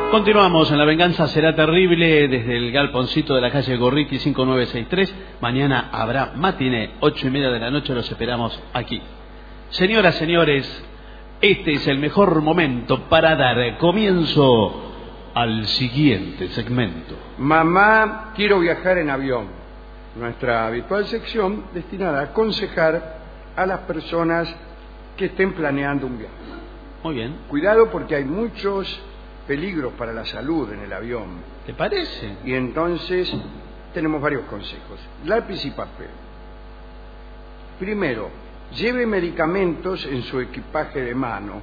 Continuamos en La Venganza Será Terrible desde el galponcito de la calle Gorriti 5963. Mañana habrá matiné, 8:30 de la noche, los esperamos aquí. Señoras, señores, este es el mejor momento para dar comienzo al siguiente segmento. Mamá, quiero viajar en avión. Nuestra habitual sección destinada a aconsejar a las personas que estén planeando un viaje. Muy bien. Cuidado porque hay muchos peligros para la salud en el avión. ¿Te parece? Y entonces tenemos varios consejos. Lápiz y papel. Primero, lleve medicamentos en su equipaje de mano.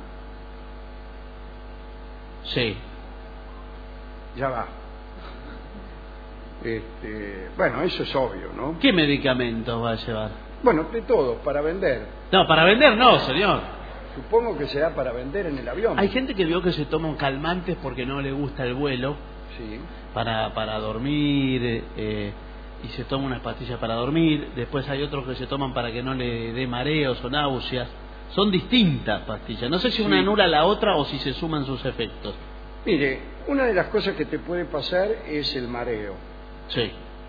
Sí. Ya va. Bueno, eso es obvio, ¿no? ¿Qué medicamentos va a llevar? Bueno, de todo, para vender. No, para vender no, señor. Supongo que será para vender en el avión. Hay gente que vio que se toman calmantes porque no le gusta el vuelo. Sí. Para dormir, y se toma unas pastillas para dormir. Después hay otros que se toman para que no le dé mareos o náuseas. Son distintas pastillas. No sé si una anula la otra o si se suman sus efectos. Mire, una de las cosas que te puede pasar es el mareo. Sí.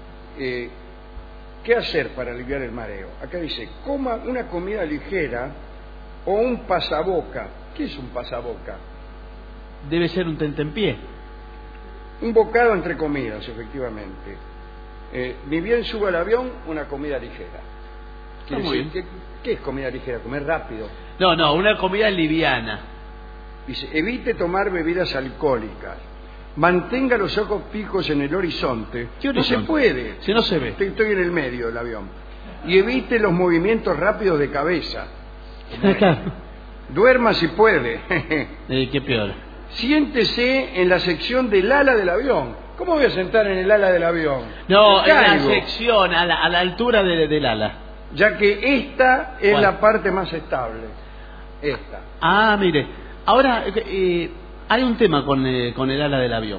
¿Qué hacer para aliviar el mareo? Acá dice, coma una comida ligera o un pasaboca. ¿Qué es un pasaboca? Debe ser un tentempié. Un bocado entre comidas, efectivamente. Ni bien suba al avión, una comida ligera. ¿Qué es comida ligera? ¿Comer rápido? No, una comida liviana. Dice, evite tomar bebidas alcohólicas. Mantenga los ojos fijos en el horizonte. ¿Qué horizonte? No se puede. Si no se ve. Estoy en el medio del avión. Y evite los movimientos rápidos de cabeza. Duerma si puede. Qué peor. Siéntese en la sección del ala del avión. ¿Cómo voy a sentar en el ala del avión? No, en la sección, a la altura del ala. Ya que esta es la parte más estable. Esta. Ah, mire. Ahora, hay un tema con el ala del avión.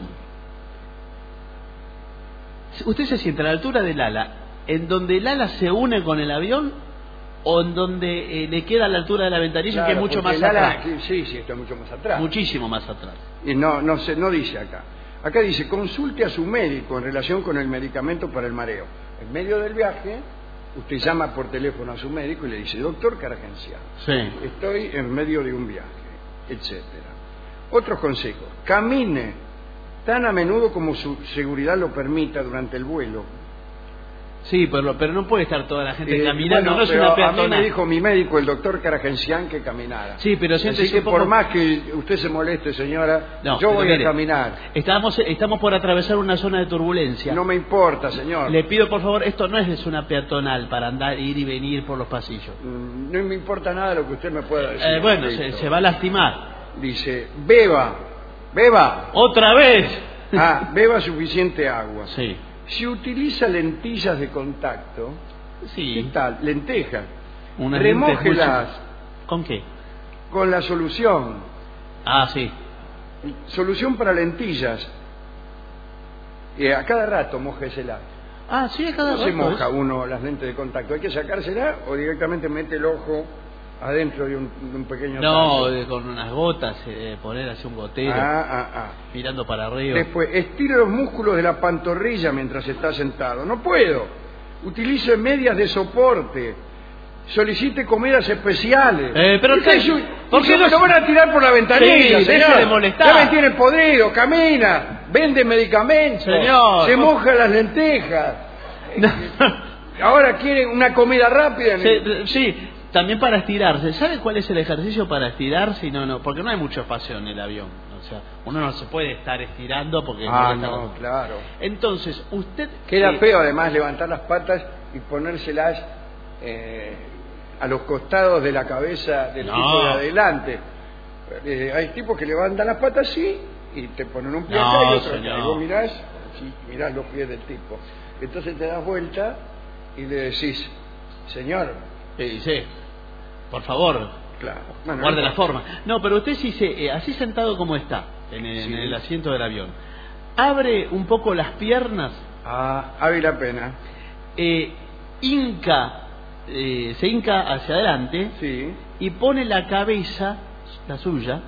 Usted se sienta a la altura del ala, en donde el ala se une con el avión o en donde le queda a la altura de la ventanilla, claro, que es mucho más atrás. Sí, está mucho más atrás. Muchísimo más atrás. Y no dice acá. Acá dice, consulte a su médico en relación con el medicamento para el mareo. En medio del viaje, usted llama por teléfono a su médico y le dice, doctor Caragenciano, estoy en medio de un viaje, etcétera. Otros consejos, camine tan a menudo como su seguridad lo permita durante el vuelo. Sí, pero no puede estar toda la gente caminando. Bueno, no es una peatonal. A mí me dijo mi médico, el doctor Caragencián, que caminara. Sí, pero así que por más que usted se moleste, señora, yo voy a caminar. Estamos por atravesar una zona de turbulencia. No me importa, señor. Le pido, por favor, esto no es una peatonal para andar, ir y venir por los pasillos. No me importa nada lo que usted me pueda decir. Bueno, se va a lastimar. Dice, beba. ¿Otra vez? Beba suficiente agua. Sí. Si utiliza lentillas de contacto, ¿qué tal? Lentejas. Remójelas. ¿Con qué? Con la solución. Sí. Solución para lentillas. A cada rato mójeselas. Sí, a cada rato. No se moja uno las lentes de contacto. Hay que sacársela o directamente mete el ojo adentro de un pequeño tanque. Con unas gotas, poner así un gotero, mirando para arriba. Después, estire los músculos de la pantorrilla mientras está sentado. No puedo. Utilice medias de soporte. Solicite comidas especiales. ¿Por qué no se van a tirar por la ventanilla, señor? Deje de molestar. Ya me tiene podrido, camina, vende medicamentos, señor, se moja las lentejas. No. Ahora quieren una comida rápida. Sí. También para estirarse. ¿Sabe cuál es el ejercicio para estirarse? No, porque no hay mucho espacio en el avión. O sea, uno no se puede estar estirando porque... no, claro. Entonces, usted... Queda feo además levantar las patas y ponérselas a los costados de la cabeza del tipo de adelante. Hay tipos que levantan las patas así y te ponen un pie acá y otro acá. Y vos mirás los pies del tipo. Entonces te das vuelta y le decís, señor... Sí, por favor, claro. Guarde la forma. No, pero usted así sentado como está, en el asiento del avión, abre un poco las piernas. Vale la pena. Se hinca hacia adelante y pone la cabeza, la suya,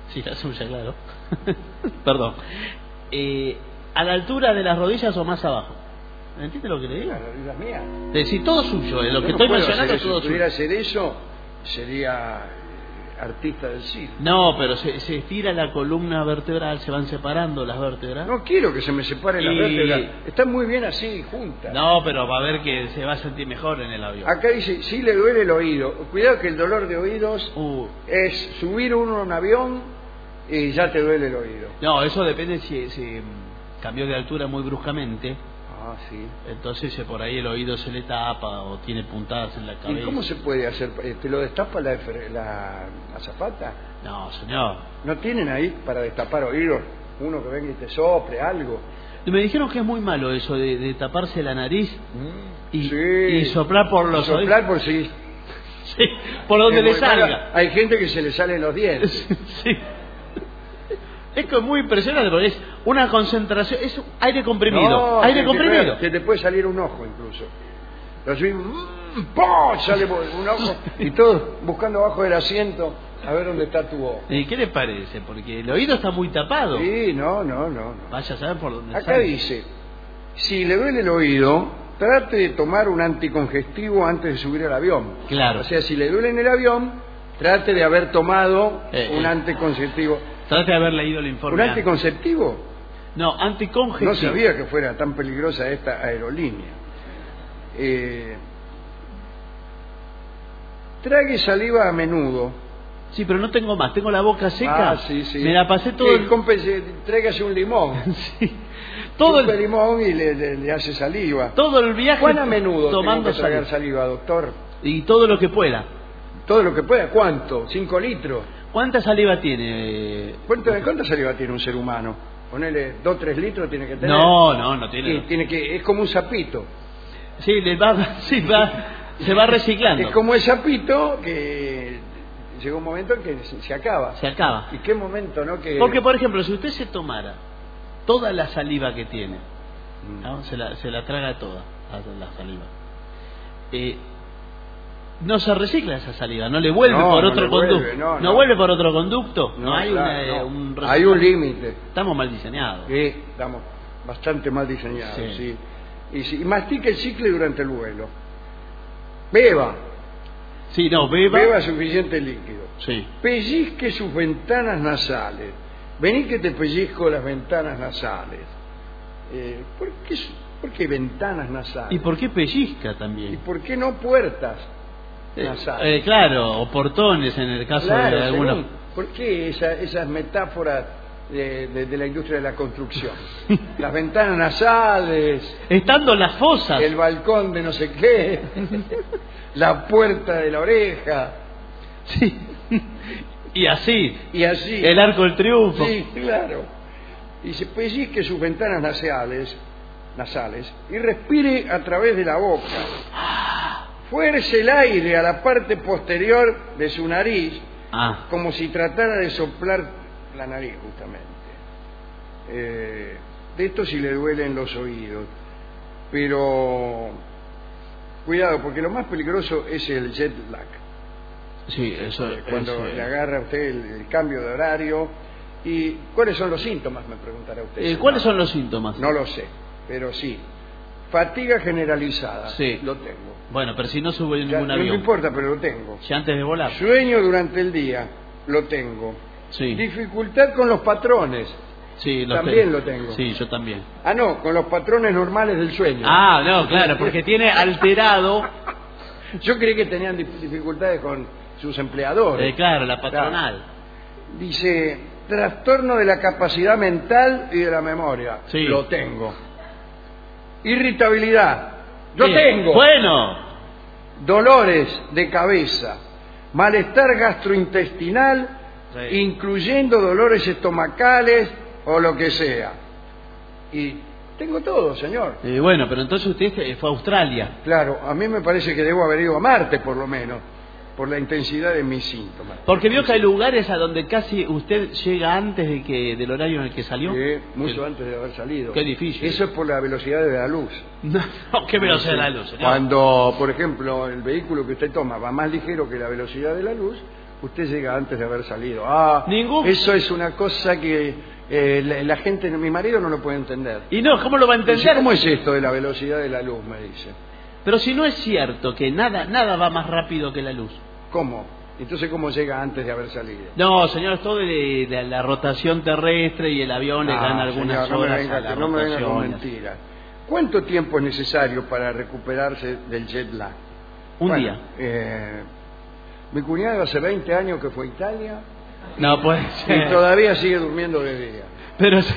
Sí, la suya, claro. Perdón. ¿A la altura de las rodillas o más abajo? ¿Entiende lo que le digo? Las rodillas mías. Es decir, todo suyo, lo que Yo estoy no puedo mencionando hacer es todo eso. Si pudiera suyo. hacer eso, sería artista del circo. No, pero se estira la columna vertebral, se van separando las vértebras. No quiero que se me separen las vértebras. Están muy bien así, juntas. No, pero va a ver que se va a sentir mejor en el avión. Acá dice, sí le duele el oído. Cuidado que el dolor de oídos es subir uno a un avión y ya te duele el oído. No, eso depende si cambió de altura muy bruscamente. Ah, sí. Entonces por ahí el oído se le tapa o tiene puntadas en la cabeza. ¿Y cómo se puede hacer? ¿Te lo destapa la azafata? No, señor. ¿No tienen ahí para destapar oídos? Uno que venga y te sople algo. Me dijeron que es muy malo eso de taparse la nariz y, sí. y soplar por los oídos. Soplar por sí. Sí, por donde le salga. Malo. Hay gente que se le salen los dientes. Sí. Es que es muy impresionante porque es una concentración, es aire comprimido. No, aire comprimido. Que te puede salir un ojo incluso. Lo subís, ¡pum! Sale un ojo y todos buscando abajo del asiento a ver dónde está tu ojo. ¿Y qué le parece? Porque el oído está muy tapado. Sí, no. Vaya a saber por dónde Acá sale. dice, si le duele el oído, trate de tomar un anticongestivo antes de subir al avión. Claro. O sea, si le duele en el avión, trate de haber tomado un anticonceptivo. Trate de haber leído el informe. ¿Un anticonceptivo? No, anticongestivo. No sabía que fuera tan peligrosa esta aerolínea. Trague saliva a menudo. Sí, pero no tengo más. Tengo la boca seca. Ah, sí. Me la pasé todo. Tráigase un limón. Sí. Todo el limón y le hace saliva. Todo el viaje. ¿Cuán a menudo tomando tengo que tragar saliva, doctor? Y todo lo que pueda. Todo lo que pueda. ¿Cuánto? ¿5 litros? ¿Cuánta saliva tiene? ¿Cuánta saliva tiene un ser humano? Ponele 2 o 3 litros tiene que tener. No tiene. Es como un sapito. Sí, se va reciclando. Es como el sapito que llega un momento en que se acaba. Se acaba. ¿Y qué momento, no? Porque, por ejemplo, si usted se tomara toda la saliva que tiene, ¿no? se la traga toda, la saliva. No se recicla esa saliva, no le vuelve por otro conducto. No vuelve por otro conducto. No hay hay un límite. Estamos mal diseñados. Sí, estamos bastante mal diseñados. Sí. Y mastique el chicle durante el vuelo. Beba. Sí, no, beba. Beba suficiente líquido. Sí. Pellizque sus ventanas nasales. Vení que te pellizco las ventanas nasales. ¿Por qué ventanas nasales? ¿Y por qué pellizca también? ¿Y por qué no puertas nasales? Claro, o portones en el caso de algunos. ¿Por qué esas metáforas de la industria de la construcción? Las ventanas nasales. Estando las fosas. El balcón de no sé qué. La puerta de la oreja. Sí. Y así. El Arco del Triunfo. Sí, claro. Y se pellizque sus ventanas nasales y respire a través de la boca. Fuerce el aire a la parte posterior de su nariz, como si tratara de soplar la nariz, justamente. De esto sí le duelen los oídos. Pero cuidado, porque lo más peligroso es el jet lag. Sí, eso cuando le agarra a usted el cambio de horario. ¿Y cuáles son los síntomas? Me preguntará usted. ¿Cuáles son los síntomas? No lo sé, pero sí. Fatiga generalizada. Sí. Lo tengo. Bueno, pero si no subo en ningún avión. No me importa, pero lo tengo. Si antes de volar. Sueño durante el día. Lo tengo. Sí. Dificultad con los patrones. Sí, también lo tengo. Sí, yo también. No, con los patrones normales del sueño. No, claro, porque tiene alterado. Yo creí que tenían dificultades con sus empleadores. Claro, la patronal. Dice, trastorno de la capacidad mental y de la memoria. Sí. Lo tengo. Irritabilidad. Yo tengo. Bueno. Dolores de cabeza. Malestar gastrointestinal, incluyendo dolores estomacales o lo que sea. Y tengo todo, señor. Bueno, pero entonces usted fue a Australia. Claro, a mí me parece que debo haber ido a Marte, por lo menos, por la intensidad de mis síntomas. Porque vio que hay lugares a donde casi usted llega antes del horario en el que salió. Mucho antes de haber salido. Qué difícil. Eso es por la velocidad de la luz. No, ¿qué velocidad de la luz, señor? Cuando, por ejemplo, el vehículo que usted toma va más ligero que la velocidad de la luz, usted llega antes de haber salido. Eso es una cosa que la gente, mi marido no lo puede entender. Y no, ¿cómo lo va a entender? Dice, ¿cómo es esto de la velocidad de la luz? Me dice. Pero si no es cierto que nada va más rápido que la luz. ¿Cómo? Entonces, ¿cómo llega antes de haber salido? No, señor, es todo de la rotación terrestre y el avión le gana algunas horas a la no me venga con rotación. mentiras. ¿Cuánto tiempo es necesario para recuperarse del jet lag? Un día. Mi cuñado hace 20 años que fue a Italia. No puede ser. Y todavía sigue durmiendo de día. Pero es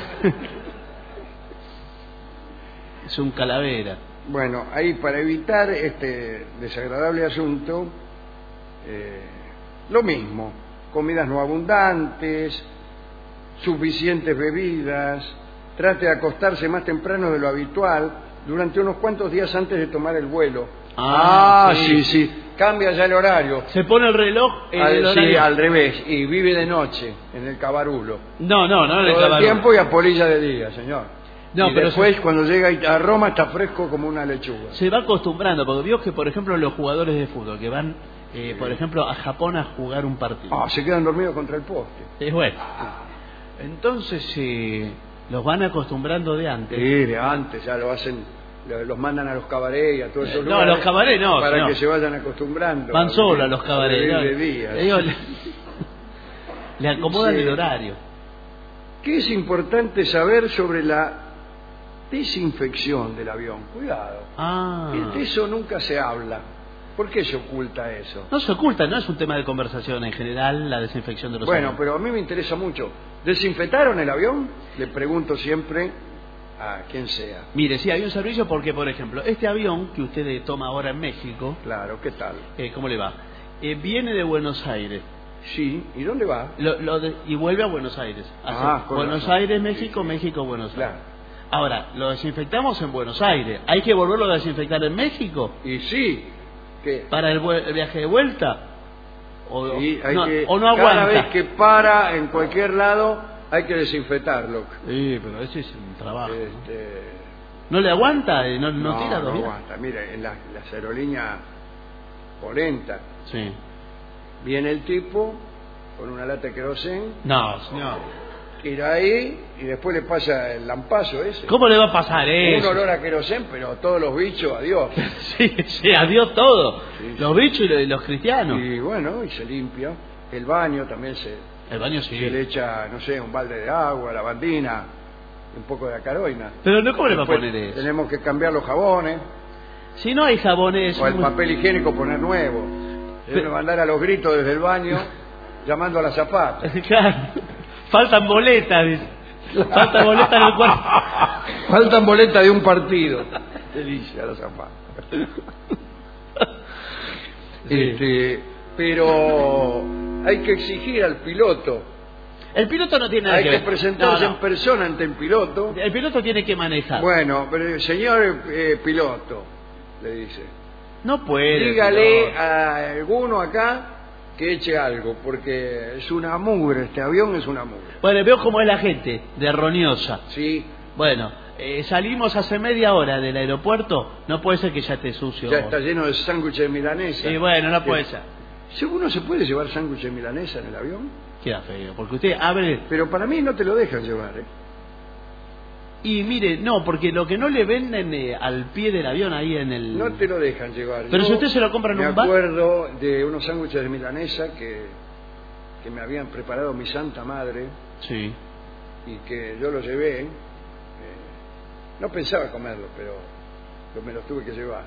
un calavera. Bueno, ahí para evitar este desagradable asunto, lo mismo, comidas no abundantes, suficientes bebidas, trate de acostarse más temprano de lo habitual durante unos cuantos días antes de tomar el vuelo. Sí. Cambia ya el horario. Se pone el reloj en el horario. Sí, al revés, y vive de noche en el Cavarulo. No en el Todo Cavarulo. el tiempo y a polilla de día, señor. No, y pero después, cuando llega a Roma, está fresco como una lechuga. Se va acostumbrando, porque vio que, por ejemplo, los jugadores de fútbol que van, por ejemplo, a Japón a jugar un partido. Se quedan dormidos contra el poste. Es bueno. Entonces, los van acostumbrando de antes. Sí, de antes, ya lo hacen, los mandan a los cabarets y a todos esos No, lugares. los cabarets no, para no. que se vayan acostumbrando. Van solos a los cabarets. De día. Ellos le acomodan el horario. ¿Qué es importante saber sobre la desinfección del avión? Cuidado. De eso nunca se habla. ¿Por qué se oculta eso? No se oculta, no es un tema de conversación en general la desinfección de los aviones. Bueno, pero a mí me interesa mucho. ¿Desinfectaron el avión? Le pregunto siempre a quien sea. Mire, sí, hay un servicio porque, por ejemplo, este avión que usted toma ahora en México... Claro, ¿qué tal? ¿Cómo le va? Viene de Buenos Aires. Sí, ¿y dónde va? Y vuelve a Buenos Aires. Buenos Aires, México, sí. México, Buenos Aires. Claro. Ahora, lo desinfectamos en Buenos Aires. ¿Hay que volverlo a desinfectar en México? Y sí. ¿Qué? ¿Para el viaje de vuelta? Sí, ¿O no aguanta? Cada vez que para en cualquier lado hay que desinfectarlo. Sí, pero ese es un trabajo. ¿No le aguanta? ¿No tira dos días? No aguanta. Mire, en las aerolíneas polenta. Sí. Viene el tipo con una lata de querosén. No, señor. Tira ahí y después le pasa el lampazo ese. ¿Cómo le va a pasar eso? Un olor a querosén, pero todos los bichos, adiós. sí, adiós todo. Sí. Los bichos y los cristianos. Y bueno, y se limpia. El baño también El baño sí. Se le echa, no sé, un balde de agua, lavandina, un poco de acaroina. Pero no, ¿cómo le va a después poner eso? Tenemos que cambiar los jabones. Si no hay jabones... O el papel higiénico poner nuevo. Debe mandar a los gritos desde el baño llamando a la zapata. Claro. Faltan boletas, dice. Faltan boletas en el cuarto. Faltan boletas de un partido. Delicia la zapata. Sí. Pero hay que exigir al piloto. El piloto no tiene nada que ver. Hay que presentarse en persona ante el piloto. El piloto tiene que manejar. Bueno, pero señor piloto, le dice. No puede. Dígale a alguno acá que eche algo, porque es una mugre, este avión es una mugre. Bueno, veo cómo es la gente, de roñosa. Sí. Bueno, salimos hace media hora del aeropuerto, no puede ser que ya esté sucio. Ya está lleno de sándwiches de milanesa. Y bueno, no puede ser. ¿Uno se puede llevar sándwiches de milanesa en el avión? Queda feo, porque usted abre... Pero para mí no te lo dejan llevar, Y mire, no, porque lo que no le venden al pie del avión ahí en el... No te lo dejan llevar. Pero si usted se lo compra en un bar... Me acuerdo de unos sándwiches de milanesa que me habían preparado mi santa madre. Sí. Y que yo los llevé. No pensaba comerlos, pero me los tuve que llevar.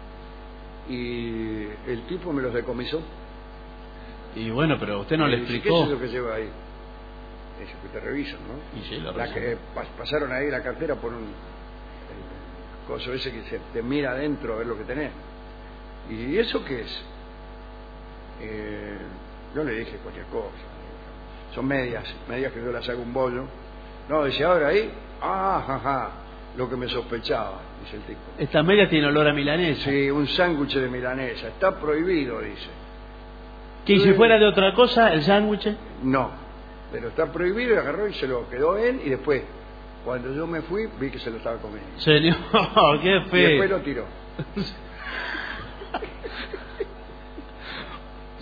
Y el tipo me los decomisó. Y bueno, pero usted no le explicó. ¿Qué es lo que lleva ahí? Eso que te revisan, ¿no? Y sí, lo que pasaron ahí la cartera por un coso ese que se te mira adentro a ver lo que tenés. ¿Y eso qué es? Yo le dije cualquier cosa. Son medias que yo las hago un bollo. No, dice, ahora ahí, lo que me sospechaba, dice el tipo. Esta media tiene olor a milanesa. Sí, un sándwich de milanesa, está prohibido, dice. ¿Que si fuera de otra cosa, el sándwich? No, pero está prohibido, y agarró y se lo quedó él, y después, cuando yo me fui, vi que se lo estaba comiendo. Señor, qué feo. Y después lo tiró.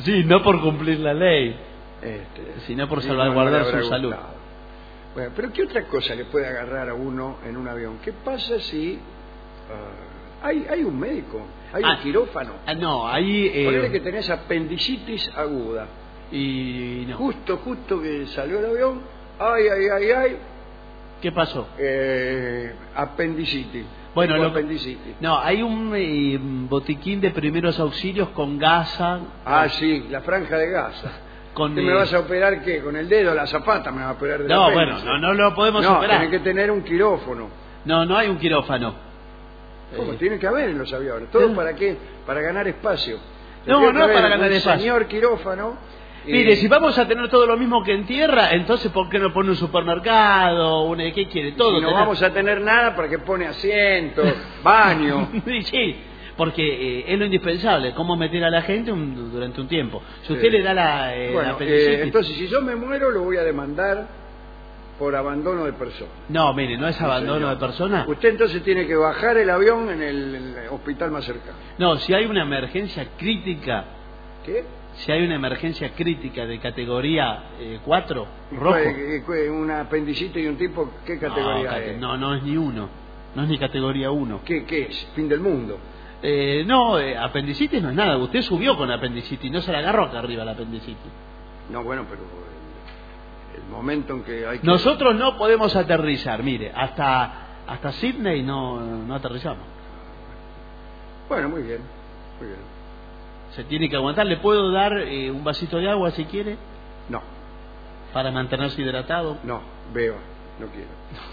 Sí, no por cumplir la ley, sino por salvaguardar su salud. Bueno, pero ¿qué otra cosa le puede agarrar a uno en un avión? ¿Qué pasa si hay un médico, hay un quirófano? No, ahí... Ponele que tenés apendicitis aguda. Y no. Justo que salió el avión, ay. ¿Qué pasó? Apendicitis. Bueno, apendicitis. No, hay un botiquín de primeros auxilios con gasa. Sí, la franja de gasa. ¿Qué me vas a operar qué? ¿Con el dedo, la zapata me va a operar de No, bueno, no lo podemos operar. Tiene que tener un quirófano. No hay un quirófano. ¿Cómo? Tiene que haber en los aviones. ¿Todo para qué? Para ganar espacio. No para ganar espacio. Señor quirófano. Mire, si vamos a tener todo lo mismo que en tierra, entonces ¿por qué no pone un supermercado? ¿Qué quiere? Todo. Si no vamos a tener nada, ¿para qué pone asiento, baño? Sí, porque es lo indispensable, cómo meter a la gente durante un tiempo. Si usted le da la apendicitis... entonces, si yo me muero, lo voy a demandar por abandono de persona. No, mire, no es abandono de persona. Usted entonces tiene que bajar el avión en el hospital más cercano. No, si hay una emergencia crítica... ¿Qué? Si hay una emergencia crítica de categoría 4, rojo... ¿Una apendicitis y un tipo qué categoría es? No es ni uno. No es ni categoría 1. ¿Qué es? ¿Fin del mundo? Apendicitis no es nada. Usted subió con apendicitis, no se la agarró acá arriba la apendicitis. No, bueno, pero el momento en que hay que... Nosotros no podemos aterrizar, mire, hasta Sydney no aterrizamos. Bueno, muy bien. Se tiene que aguantar. ¿Le puedo dar un vasito de agua si quiere? No. ¿Para mantenerse hidratado? No, no quiero.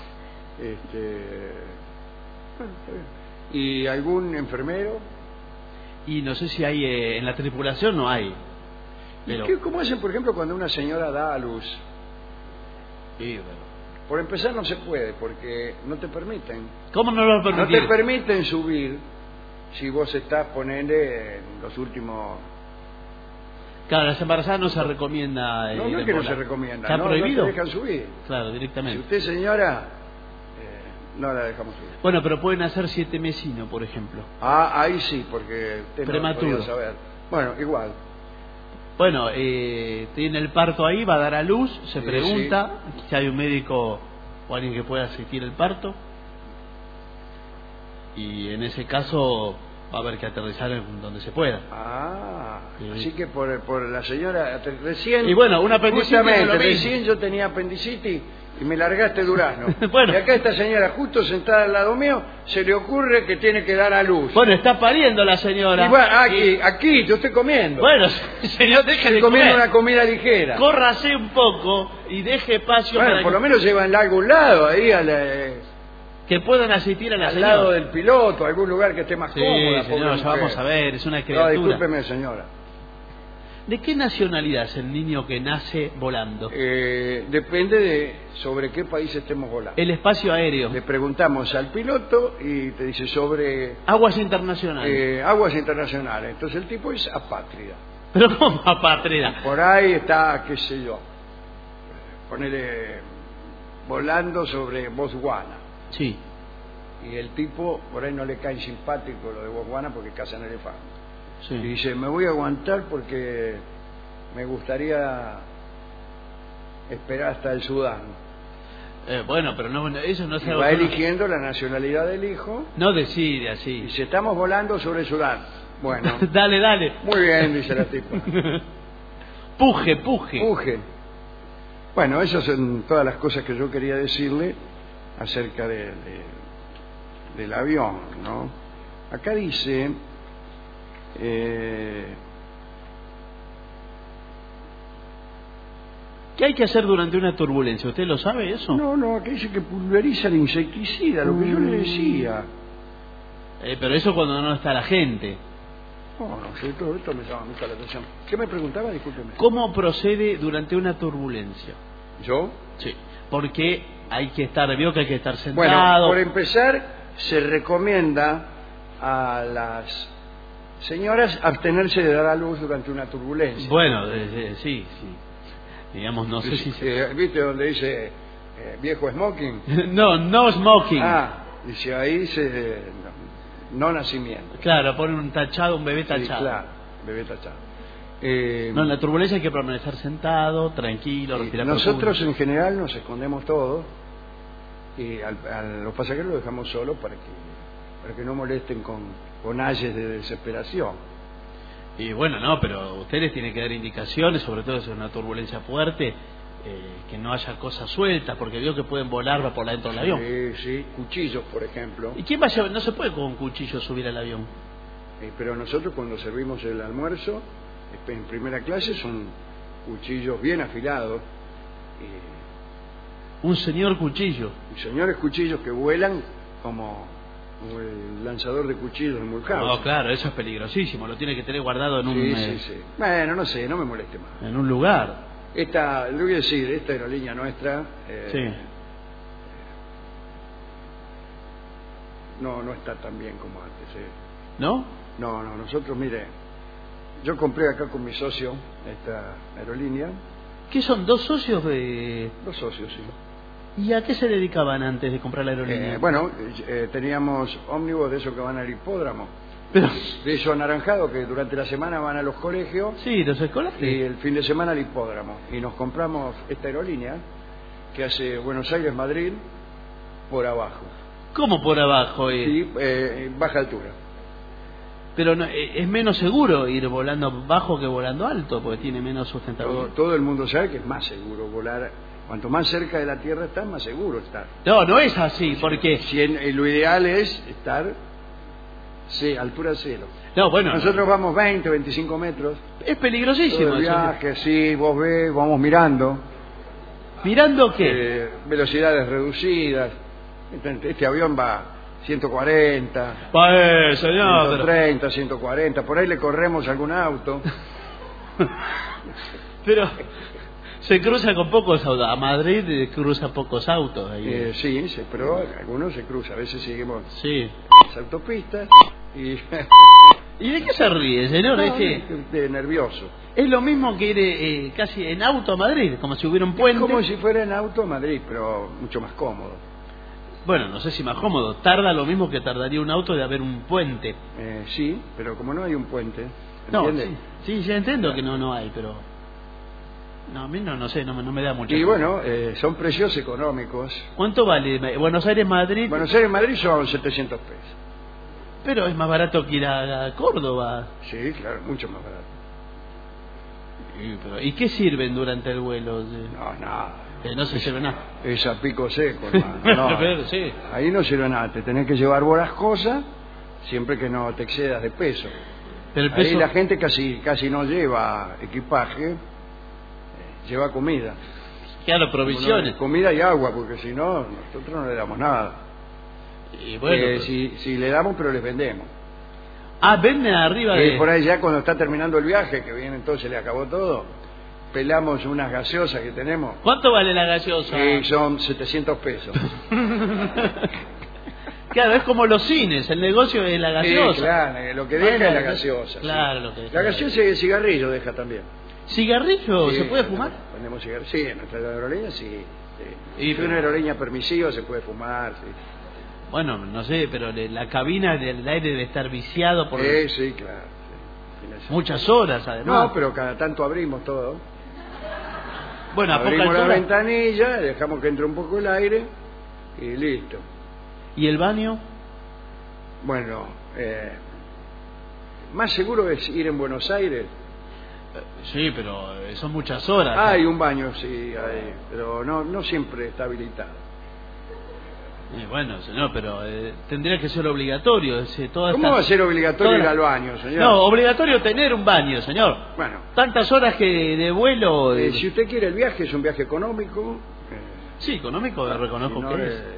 Bueno, está bien. ¿Y algún enfermero? Y no sé si hay, en la tripulación no hay. Pero... ¿Cómo hacen, por ejemplo, cuando una señora da a luz? Por empezar no se puede, porque no te permiten. ¿Cómo no lo permiten? No te permiten subir si vos estás, ponele, en los últimos... Claro, las embarazadas no se recomienda... No es que no se recomienda. ¿Está prohibido? No te dejan subir. Claro, directamente. Si usted, señora... no la dejamos subir. Bueno, pero pueden hacer 7 mesino, por ejemplo. Ahí sí, porque usted prematuro. No podía saber. Bueno, igual. Bueno, tiene el parto ahí, va a dar a luz, se pregunta si hay un médico o alguien que pueda asistir el parto. Y en ese caso va a haber que aterrizar en donde se pueda. Así que por la señora recién... Y bueno, una apendicitis... Justamente, recién yo tenía apendicitis y me largaste durazno. Bueno. Y acá esta señora, justo sentada al lado mío, se le ocurre que tiene que dar a luz. Bueno, está pariendo la señora. Y bueno, aquí, yo estoy comiendo. Bueno, señor, deje de comiendo comer. Una comida ligera. Córrase un poco y deje espacio para por lo menos llévanla a algún lado, ahí que puedan asistir a la al señora. lado del piloto, a algún lugar que esté más cómoda. Señor, ya vamos a ver, es una criatura. No, discúlpeme, señora. ¿De qué nacionalidad es el niño que nace volando? Depende de sobre qué país estemos volando. El espacio aéreo. Le preguntamos al piloto y te dice sobre... Aguas internacionales. Aguas internacionales. Entonces el tipo es apátrida. ¿Pero cómo apátrida? Por ahí está, qué sé yo, ponele volando sobre Botswana. Sí. Y el tipo, por ahí no le cae simpático lo de Botswana porque cazan elefantes. Sí. Y dice, me voy a aguantar porque me gustaría esperar hasta el Sudán. Bueno, pero no, eso no es algo. Va eligiendo la nacionalidad del hijo. No decide así. Y si estamos volando sobre el Sudán. Bueno. Dale. Muy bien, dice la tipa. Puje. Bueno, esas son todas las cosas que yo quería decirle acerca del avión, ¿no? Acá dice... ¿Qué hay que hacer durante una turbulencia? ¿Usted lo sabe eso? No, aquí dice que pulveriza el insecticida, lo que yo le decía. Pero eso cuando no está la gente. No, todo esto me llama mucho la atención. ¿Qué me preguntaba? Discúlpeme. ¿Cómo procede durante una turbulencia? ¿Yo? Sí, porque hay que estar, vio que hay que estar sentado. Bueno, por empezar, se recomienda a las señoras abstenerse de dar a luz durante una turbulencia. Bueno, sí. Digamos, no sé si... ¿Viste donde dice viejo smoking? No smoking. Dice ahí dice no nacimiento. Claro, pone un tachado, un bebé tachado. Sí, claro, bebé tachado. No, en la turbulencia hay que permanecer sentado, tranquilo, respirar nosotros profundo. en general nos escondemos todos y a los pasajeros los dejamos solos para que no molesten con ayes de desesperación. Y bueno, no, pero ustedes tienen que dar indicaciones, sobre todo si es una turbulencia fuerte, que no haya cosas sueltas, porque veo que pueden volar por dentro del avión. Sí, cuchillos, por ejemplo. ¿Y quién va a llevar? No se puede con un cuchillo subir al avión. Pero nosotros cuando servimos el almuerzo, en primera clase, son cuchillos bien afilados. Un señor cuchillo. Y señores cuchillos que vuelan como el lanzador de cuchillos de Mulhouse. No, claro, eso es peligrosísimo, lo tiene que tener guardado en un... Sí. Bueno, no sé, no me moleste más. En un lugar. Le voy a decir, esta aerolínea nuestra... Sí. No está tan bien como antes. ¿No? No, nosotros, mire, yo compré acá con mi socio esta aerolínea. ¿Qué son? ¿Dos socios de...? Dos socios, sí. ¿Y a qué se dedicaban antes de comprar la aerolínea? Teníamos ómnibus de esos que van al hipódromo. Pero... De esos anaranjados que durante la semana van a los colegios. Sí, los escolares. Y el fin de semana al hipódromo. Y nos compramos esta aerolínea que hace Buenos Aires-Madrid por abajo. ¿Cómo por abajo? Sí, baja altura. Pero no, es menos seguro ir volando bajo que volando alto, porque tiene menos sustentabilidad. Todo el mundo sabe que es más seguro volar. Cuanto más cerca de la Tierra está, más seguro estar. No es así, porque... Lo ideal es estar altura cero. No, bueno... Nosotros vamos 20, 25 metros. Es peligrosísimo. Todo el viaje, sí, vos ves, vamos mirando. ¿Mirando qué? Velocidades reducidas. Este avión va 140, señor, 130, 140, por ahí le corremos algún auto. Pero se cruza con pocos autos. A Madrid cruza pocos autos. Ahí. Sí, pero algunos se cruzan. A veces seguimos las autopistas y... ¿Y de qué se ríe, señor? No, de nervioso. Es lo mismo que ir casi en auto a Madrid, como si hubiera un puente. Como si fuera en auto a Madrid, pero mucho más cómodo. Bueno, no sé si más cómodo. Tarda lo mismo que tardaría un auto de haber un puente. Sí, pero como no hay un puente, ¿entiendes? No, sí, ya entiendo que no hay, pero... No, a mí no sé, no me da mucho. Y bueno, son precios económicos. ¿Cuánto vale Buenos Aires-Madrid? Buenos Aires-Madrid son 700 pesos. Pero es más barato que ir a Córdoba. Sí, claro, mucho más barato. ¿Y qué sirven durante el vuelo? No, nada. No se sirve nada. Es a pico seco, hermano. No, sí. Ahí no sirve nada. Te tenés que llevar vos las cosas siempre que no te excedas de peso. Pero el peso... Ahí la gente casi no lleva equipaje, lleva comida. Claro, provisiones. Comida y agua, porque si no, nosotros no le damos nada. Y bueno, si le damos, pero les vendemos. Venden arriba de... Por ahí ya cuando está terminando el viaje, que viene entonces le acabó todo, pelamos unas gaseosas que tenemos. ¿Cuánto vale la gaseosa? Son 700 pesos. Claro, es como los cines, el negocio es la gaseosa. Sí, claro, lo que deja es la gaseosa. Claro, sí. lo que deja. La gaseosa y el cigarrillo deja también. ¿Cigarrillo? Sí, ¿Se puede fumar? Ponemos cigarrillo. Sí, en nuestra aerolínea sí. Y es una aerolínea permisiva, se puede fumar, sí. Bueno, no sé, pero la cabina del aire debe estar viciado por... Sí, claro. Sí. Muchas horas, además. No, pero cada tanto abrimos todo. Bueno, abrimos la ventanilla, dejamos que entre un poco el aire y listo. ¿Y el baño? Bueno, más seguro es ir en Buenos Aires. Sí, pero son muchas horas. Hay un baño, sí, hay, pero no siempre está habilitado. Bueno, señor, pero tendría que ser obligatorio. ¿Cómo va a ser obligatorio ir al baño, señor? No, obligatorio tener un baño, señor. Bueno. Tantas horas que de vuelo... Si usted quiere el viaje, es un viaje económico. Sí, económico, reconozco si no, que es.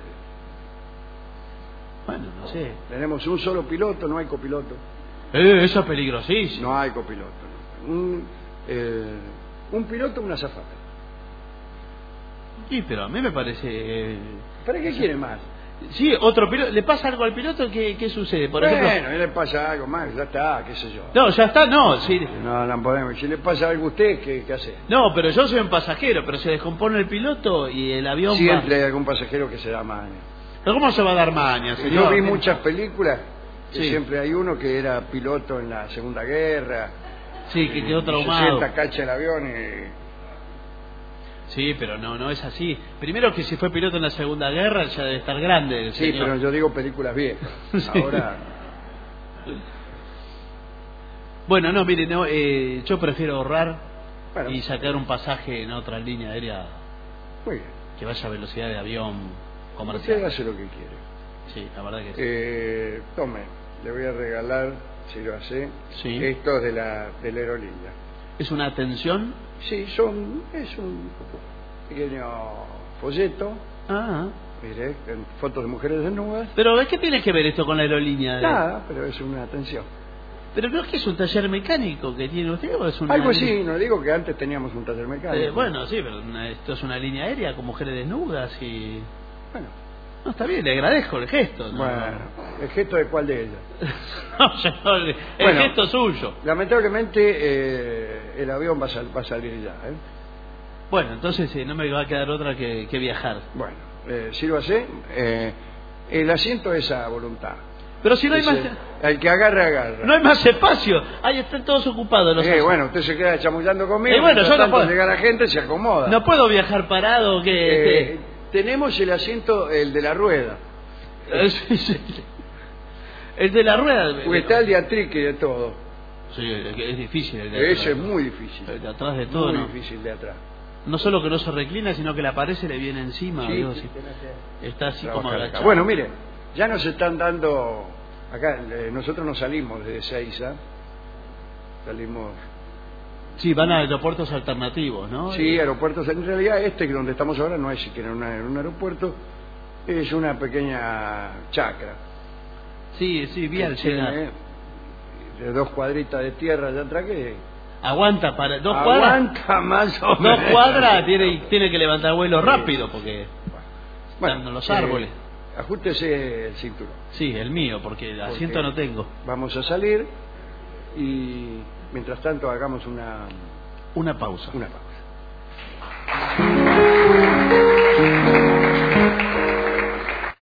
Bueno, no sé. Tenemos un solo piloto, no hay copiloto. Eso es peligrosísimo. No hay copiloto. Un piloto, una azafata. Sí, pero a mí me parece... ¿Para qué quiere más? Sí, otro piloto. ¿Le pasa algo al piloto? ¿Qué sucede? Por ejemplo... Bueno, le pasa algo más, ya está, qué sé yo. No, ya está, no. Sí. No podemos. Si le pasa algo a usted, ¿qué hace? No, pero yo soy un pasajero, pero se descompone el piloto y el avión siempre hay algún pasajero que se da maña. ¿Pero cómo se va a dar maña, señor? Yo vi muchas películas que sí. Siempre hay uno que era piloto en la Segunda Guerra Sí, que quedó Se traumado. sienta, cacha el avión y... Sí, pero no es así. Primero que si fue piloto en la Segunda Guerra ya debe estar grande el Sí, señor. pero yo digo películas viejas. Sí. Ahora... Bueno, no, mire, no, yo prefiero ahorrar Bueno. y sacar un pasaje en otra línea aérea Muy bien. que vaya a velocidad de avión Usted comercial. hace lo que quiere. Sí, la verdad que sí. Tome, le voy a regalar, si lo hace, Sí. estos de la aerolínea. ¿Es una atención? Sí, es un pequeño folleto, Ah, mire, en fotos de mujeres desnudas. pero ¿qué tiene que ver esto con la aerolínea? Nada, pero es una atención. Pero no es que es un taller mecánico que tiene usted o es una... Algo así, no digo que antes teníamos un taller mecánico. Bueno, sí, pero esto es una línea aérea con mujeres desnudas y... Bueno, No, está bien, le agradezco el gesto. ¿No? bueno, ¿el gesto de cuál de ellas? No, señor, el Bueno. gesto suyo. Lamentablemente el avión va a salir ya, ¿eh? Bueno, entonces no me va a quedar otra que viajar. Bueno, sírvase. El asiento es a voluntad. Pero si no hay Dice, más... el que agarra. No hay más espacio. Ahí están todos ocupados los asientos. Bueno, usted se queda chamullando conmigo. Bueno, mientras yo no tanto puedo. llega la gente, se acomoda. No puedo viajar parado que... Tenemos el asiento, el de la rueda. Sí, sí. El de la rueda... Porque está el de atrique y de todo. Sí, es difícil el de atrás. Ese es muy difícil. El de atrás de todo, Muy ¿no? difícil de atrás. No solo que no se reclina, sino que le aparece, le viene encima. Sí, digo, sí, sí. tenés que Está así como trabajar acá. agachado. Bueno, mire, ya nos están dando... Acá nosotros nos salimos de Ezeiza. Salimos... Sí, van a aeropuertos alternativos, ¿no? Sí, aeropuertos. En realidad este donde estamos ahora no es siquiera un aeropuerto, es una pequeña chacra. Sí, vi al Tiene, llegar. de 2 cuadritas de tierra allá atrás que... Aguanta para... ¿2 cuadras? Aguanta más o menos. 2 cuadras tiene que levantar vuelo rápido porque Bueno, están los árboles. Ajústese el cinturón. Sí, el mío, porque asiento no tengo. Vamos a salir y mientras tanto hagamos una Una pausa. pausa.